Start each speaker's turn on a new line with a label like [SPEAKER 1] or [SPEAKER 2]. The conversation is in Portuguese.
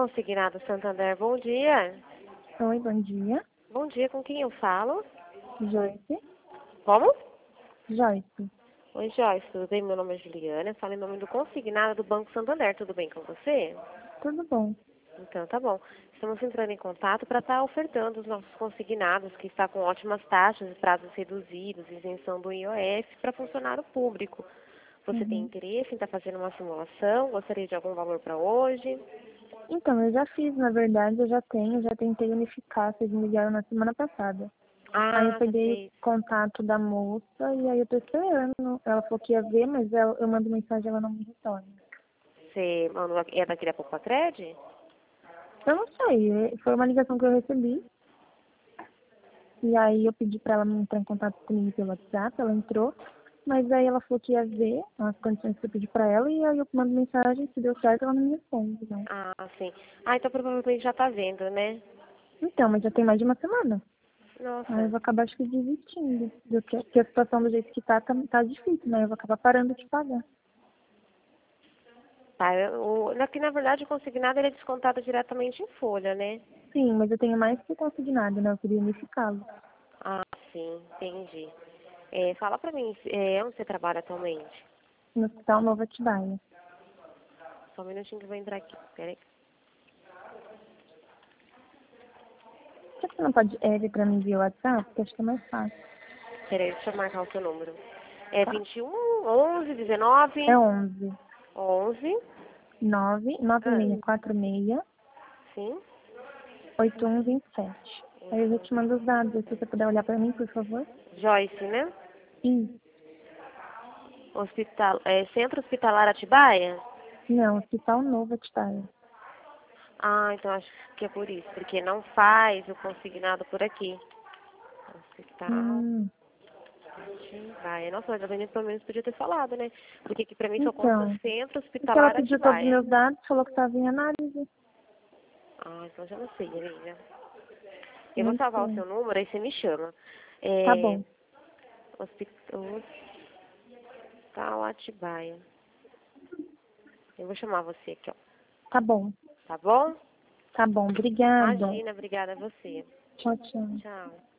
[SPEAKER 1] Consignado Santander, bom dia.
[SPEAKER 2] Oi, bom dia.
[SPEAKER 1] Bom dia, com quem eu falo?
[SPEAKER 2] Joyce.
[SPEAKER 1] Como?
[SPEAKER 2] Joyce.
[SPEAKER 1] Oi, Joyce, tudo bem? Meu nome é Juliana, eu falo em nome do Consignado do Banco Santander, tudo bem com você?
[SPEAKER 2] Tudo bom?
[SPEAKER 1] Então, tá bom. Estamos entrando em contato para estar ofertando os nossos consignados, que está com ótimas taxas e prazos reduzidos, isenção do IOF para funcionário público. Você tem
[SPEAKER 2] Uhum.
[SPEAKER 1] interesse em estar fazendo uma simulação? Gostaria de algum valor para hoje?
[SPEAKER 2] Então, eu já fiz, na verdade, eu já tentei unificar, vocês me ligaram na semana passada. Aí eu
[SPEAKER 1] Ah, já
[SPEAKER 2] peguei o
[SPEAKER 1] fez.
[SPEAKER 2] contato da moça e aí eu tô esperando. Ela falou que ia ver, mas eu mando mensagem e ela não me retorna.
[SPEAKER 1] Você mandou, é daqui da Poupa-Cred?
[SPEAKER 2] Eu não sei, foi uma ligação que eu recebi. E aí eu pedi pra ela entrar em contato comigo pelo WhatsApp, ela entrou. Mas aí ela falou que ia ver as condições que eu pedi pra ela e aí eu mando mensagem, se deu certo, ela não me responde, né?
[SPEAKER 1] Ah, sim. Ah, então provavelmente já tá vendo, né?
[SPEAKER 2] Então, mas já tem mais de uma semana. Aí eu
[SPEAKER 1] Nossa.
[SPEAKER 2] vou acabar, acho que, desistindo. Porque a situação do jeito que tá difícil, né? Eu vou acabar parando de pagar.
[SPEAKER 1] Tá, aqui na verdade o consignado ele é descontado diretamente em folha, né?
[SPEAKER 2] Sim, mas eu tenho mais que consignado, né? Eu queria unificá-lo.
[SPEAKER 1] Ah, sim, entendi. Fala pra mim, onde você trabalha atualmente?
[SPEAKER 2] No Hospital Novo Atibaia.
[SPEAKER 1] Só um minutinho que eu vou entrar aqui, peraí.
[SPEAKER 2] Por que você não pode vir pra mim via WhatsApp? Porque acho que é mais fácil.
[SPEAKER 1] Peraí, deixa eu marcar o seu número. É
[SPEAKER 2] Tá.
[SPEAKER 1] 21, 11, 19,
[SPEAKER 2] É 11
[SPEAKER 1] 11,
[SPEAKER 2] 9
[SPEAKER 1] ah,
[SPEAKER 2] 9646
[SPEAKER 1] sim,
[SPEAKER 2] 8127. Aí eu já te
[SPEAKER 1] 81.
[SPEAKER 2] mando os dados. Se você puder olhar pra mim, por favor.
[SPEAKER 1] Joyce, né?
[SPEAKER 2] Isso.
[SPEAKER 1] Centro Hospitalar Atibaia?
[SPEAKER 2] Não, Hospital Novo Atibaia.
[SPEAKER 1] Ah, então acho que é por isso, porque não faz o consignado por aqui. Hospital
[SPEAKER 2] Hum,
[SPEAKER 1] Atibaia. Nossa, mas a Avenida pelo menos podia ter falado, né? Porque aqui pra mim só consta
[SPEAKER 2] então.
[SPEAKER 1] Centro
[SPEAKER 2] Porque ela
[SPEAKER 1] Hospitalar
[SPEAKER 2] pediu todos os
[SPEAKER 1] Atibaia.
[SPEAKER 2] meus dados, falou que estava em análise.
[SPEAKER 1] Ah, então já não sei, amiga. Eu vou
[SPEAKER 2] Não
[SPEAKER 1] salvar o
[SPEAKER 2] sei.
[SPEAKER 1] seu número, aí você me chama.
[SPEAKER 2] Tá
[SPEAKER 1] É,
[SPEAKER 2] bom.
[SPEAKER 1] Hospital Atibaia. Eu vou chamar você aqui, ó.
[SPEAKER 2] Tá bom.
[SPEAKER 1] Tá bom?
[SPEAKER 2] Tá bom. Obrigada.
[SPEAKER 1] Imagina, obrigada a você.
[SPEAKER 2] Tchau, tchau.
[SPEAKER 1] Tchau.